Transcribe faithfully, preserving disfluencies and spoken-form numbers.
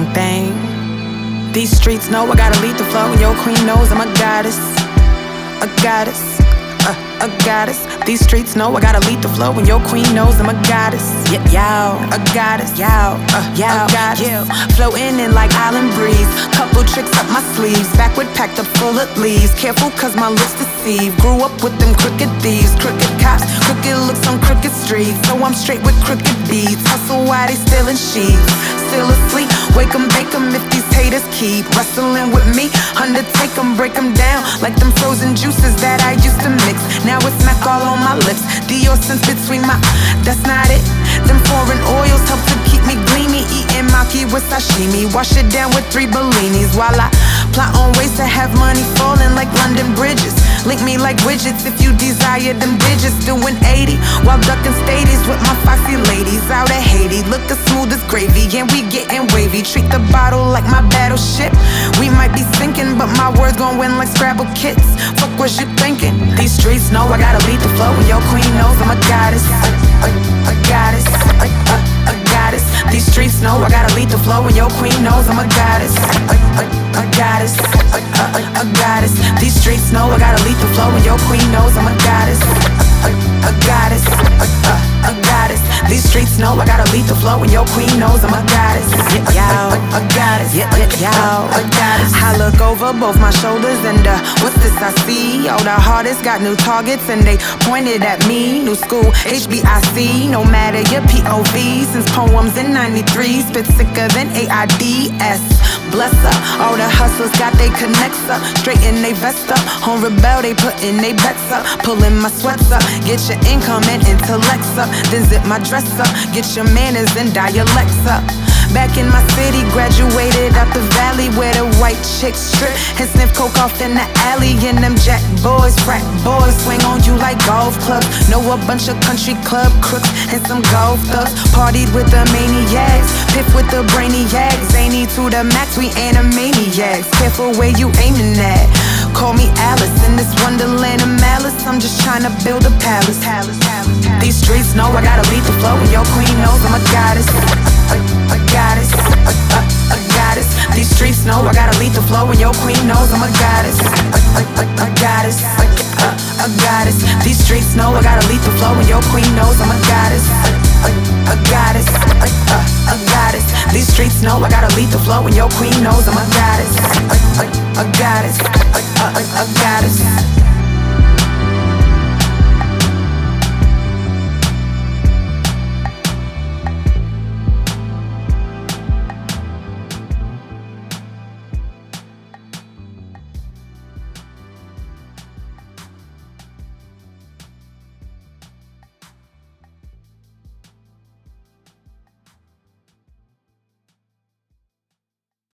thing. These streets know I gotta lead the flow, and your queen knows I'm a goddess. A goddess. Uh, a goddess. These streets know I gotta lead the flow, and your queen knows I'm a goddess. Yeah, yow, a goddess. Yow, uh, yow, a goddess. Yeah. Floating in like island breeze. Couple tricks up my sleeves. Backward packed up full of leaves. Careful cause my lips deceive. Grew up with them crooked thieves. Crooked cops, crooked looks on crooked streets. So I'm straight with crooked beats. Hustle while they stealing sheets. Still asleep, wake 'em, bake 'em if these haters keep wrestling with me. Undertake 'em, break 'em down like them frozen juices that I used to mix. Now it's smack all on my lips. Dior sense between my, that's not it. Them foreign oils help to keep me gleamy. Eating maki with sashimi. Wash it down with three Bellinis while I plot on ways to have money falling like London bridges. Link me like widgets if you desire them digits. Doing eighty while ducking stadies with my foxy ladies out of Haiti. Look as smooth as gravy and we getting wavy. Treat the bottle like my battleship. We might be sinking, but my words gon' win like Scrabble kits. Fuck what you thinking? These streets know I gotta lead the flow, and your queen knows I'm a goddess. A, a, a goddess. A, a, a goddess. These streets know I gotta lead the flow, and your queen knows I'm a goddess. A, a, a goddess. A, a, a, a goddess. These streets know I gotta lead the flow, and your queen knows I'm a goddess. A, a, a goddess. A, a, a goddess. These streets know I gotta lead the flow, and your queen knows I'm a goddess. Yeah, a, a, a goddess. Yeah, yeah, yeah, a goddess. I look over both my shoulders and uh, what's this I see? Oh, the hardest got new targets and they pointed at me. New school, H B I C. No matter your P O V. Since poems in ninety-three, spit sicker than A I D S. Bless her. All the hustlers got they connects up. Straighten they vest up. On rebel they putting they bets up. Pulling my sweats up. Get your income and intellects up. Then zip my dress up. Get your manners and dialects up. Back in my city, graduated out the valley where the white chicks strip and sniff coke off in the alley. And them jack boys, frat boys swing on you like golf clubs. Know a bunch of country club crooks and some golf thugs. Partied with the maniacs, piff with the brainiacs. Zany to the max, we animaniacs. Careful where you aiming at. Call me Alice in this wonderland of malice. I'm just trying to build a palace. These streets know I gotta lead the flow, and your queen knows I'm a goddess. A, a, a goddess, a, a, a goddess. These streets know I gotta lead the flow, and your queen knows I'm a goddess. A, a, a, a goddess, a, a, a goddess. These streets know I gotta lead the flow, and your queen knows I'm a goddess. A, a, a goddess, a, a, a goddess. These streets know I gotta lead the flow, and your queen knows I'm a goddess. A, a, a goddess, a, a, a, a goddess.